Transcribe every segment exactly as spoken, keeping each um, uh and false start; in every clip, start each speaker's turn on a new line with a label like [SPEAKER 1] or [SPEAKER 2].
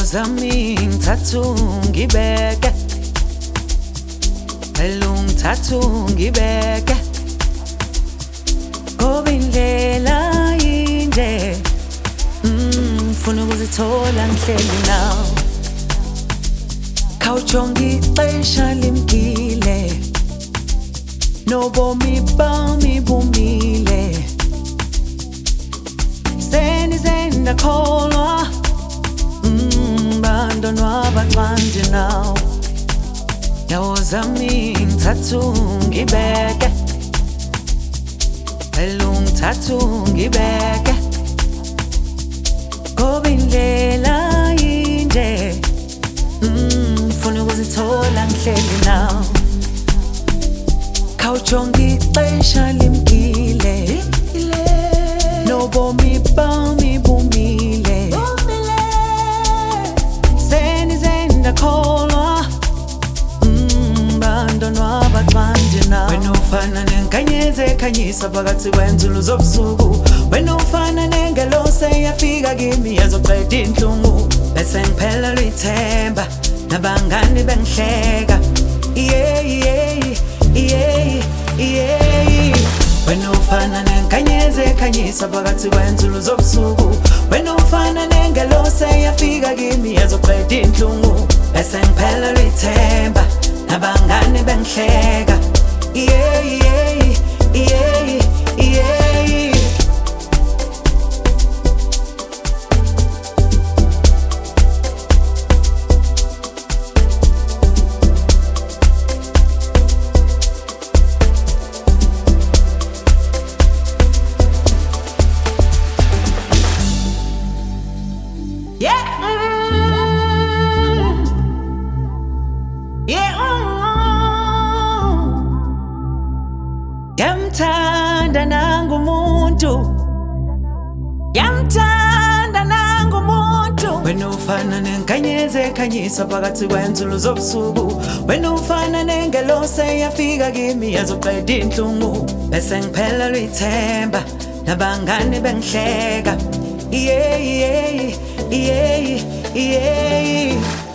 [SPEAKER 1] Yawozami ngithathu ngibeke, elungithathu ngibeke, ngoba indlela inje ngifuna ukuzithola ngihleli nawe. Khawujonga ixesha limkile, nobomi bami bumile, senize ndakholwa bandonwaba xa ndinawe. Yawozami ngithathu ngibeke, elungithathu ngibeke, ngoba indlela inje ngifuna ukuzithola ngihleli nawe. Khawujonga ixesha limkile, nobomi bami bumile, senize ndakholwa bandonwaba xa ndinawe. Wena ufana nenkanyezi ekhanyisa phakathi kwenzulu zobusuku, wena ufana nengelosi eyafika kimi yazoqeda inhlungu, bese ngiphelelwa ithemba nabangani bengihleka. Yeah, yeah, yeah, yeah. Wena ufana nenkanyezi ekhanyisa phakathi kwenzulu zobusuku, wena ufana nengelosi eyafika kimi yazoqeda inhlungu, bese ngiphelelwa ithemba nabangani bengihleka. Yeah, yeah, yeah, yeah. Yeah, yeah, yamthanda nangumuntu, yamthanda nangumuntu. Wena ufana nenkanyezi ekhanyisa phakathi kwenzulu zobusuku, wena ufana nengelosi eyafika kimi yazoqeda inhlungu, bese ngiphelelwa ithemba nabangani bengihleka. Yeah, yeah, yeah, yeah.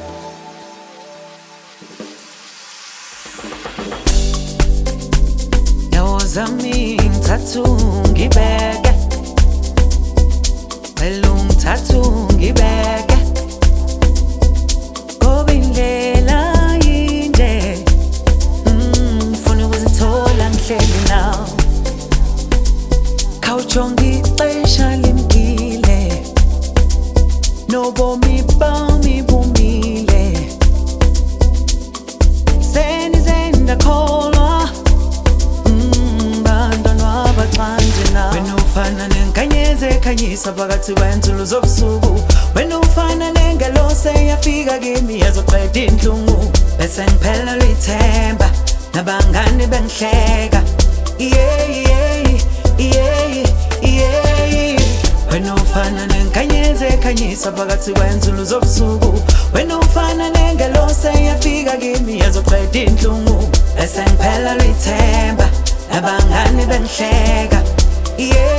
[SPEAKER 1] Yawozami ngithathu ngibeke, elungithathu ngibeke, ngoba indlela inje ngifuna ukuzithola ngihleli nawe. Khawujonga ixesha limkile, nobomi bami bumile, senize ndakholwa bandonwaba xa ndinawe. Wena ufana nenkanyezi ekhanyisa phakathi kwenzulu zobusuku, wena ufana nengelosi eyafika kimi yazoqeda inhlungu, bese ngiphelelwa ithemba nabangani bengihleka. Yeah, yeah, yeah, yeah. Wena ufana nenkanyezi ekhanyisa phakathi kwenzulu zobusuku, wena ufana nengelosi eyafika kimi yazoqeda inhlungu, bese ngiphelelwa ithemba nabangani bengihleka. Yeah.